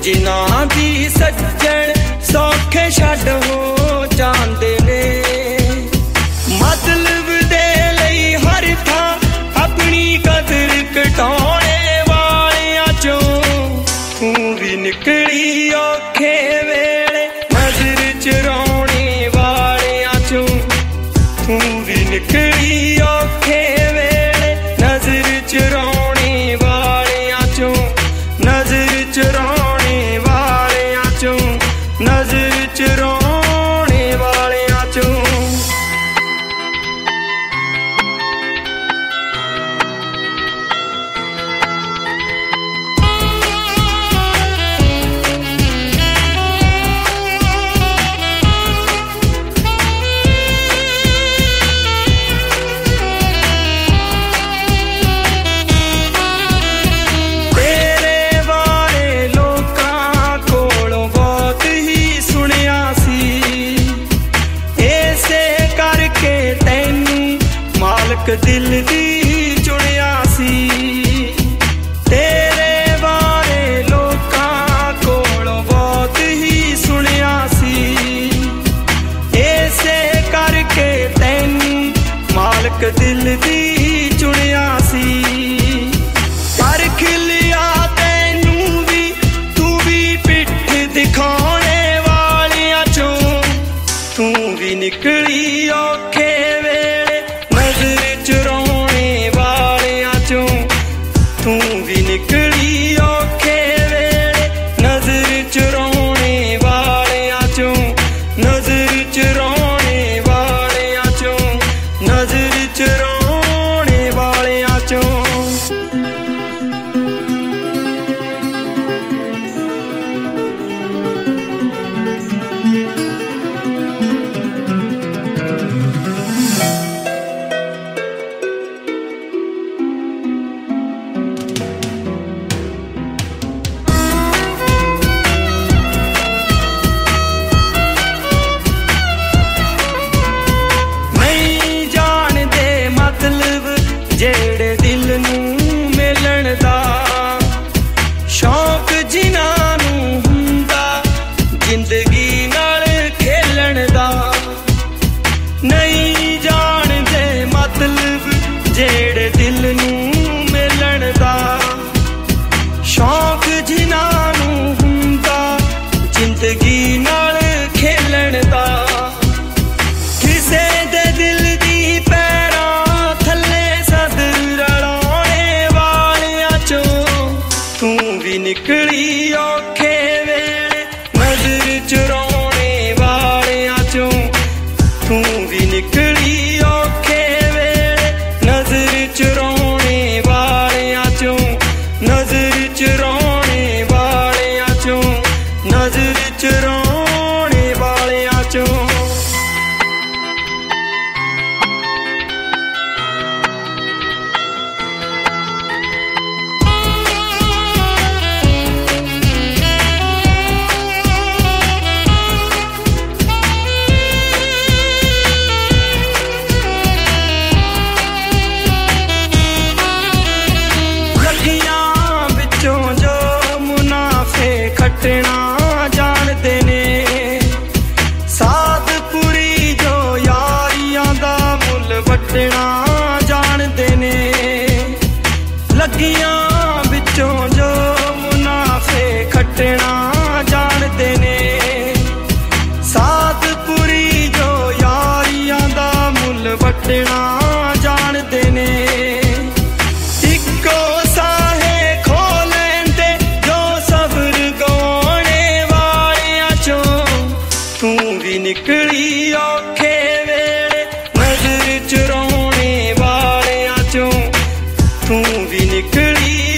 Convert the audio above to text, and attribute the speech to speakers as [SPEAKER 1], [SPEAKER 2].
[SPEAKER 1] जिन्हां दी सज्जण सौखे छड्ड हो जांदे ने मतलब दे लई हर थां अपनी कदर घटाने वालियां चों तू भी निकली औखे वेले नजर चुराने वालियां चों तू भी निकली औखे वेले नजर चुराने वालियां चों नजर चुराने वालियां चों नजर चुराने वालियां चों दिल दी चुनिया सी तेरे बारे लोकां कोलों बहुत ही सुनिया सी ऐसे करके तैनू मालक दिल दी चुनिया सी पर खिलिया तैनू भी तू भी पिठ दिखाने वालियां चों तू भी निकली औखे वेले नजर चुराने वालियां चों तू भी निकली औखे वेले नजर चुराने वालियां चों नजर चुराने वालियां चों नजर चुराने वालियां चों जेड़े दिल नू मिलन दा शौक जिन्हां नू हुंदा जिंदगी नाल खेलण दा नहीं जाणदे मतलब जेड़े दिल नू मिलन दा शौक जिन्हां नू हुंदा जिंदगी नाल खेलण दा किसे दे दिल दी पैरां थल्ले तू भी निकली औखे वेले नजर चुराने वालियां चों तू भी निकली औखे वेले नजर चुराने वालियां चों नजर चुराने वालियां चों नजर चुराने वालियां चों खटना जानते ने साध पूरी जो यारियां दा मुल वटना जानते ने लगियां विचों जो मुनाफे खटना जानते ने साध पूरी जो यारियां दा मुल वटना जानते ने निकली औखे वेले नजर चुराने वालियां चों तू भी निकली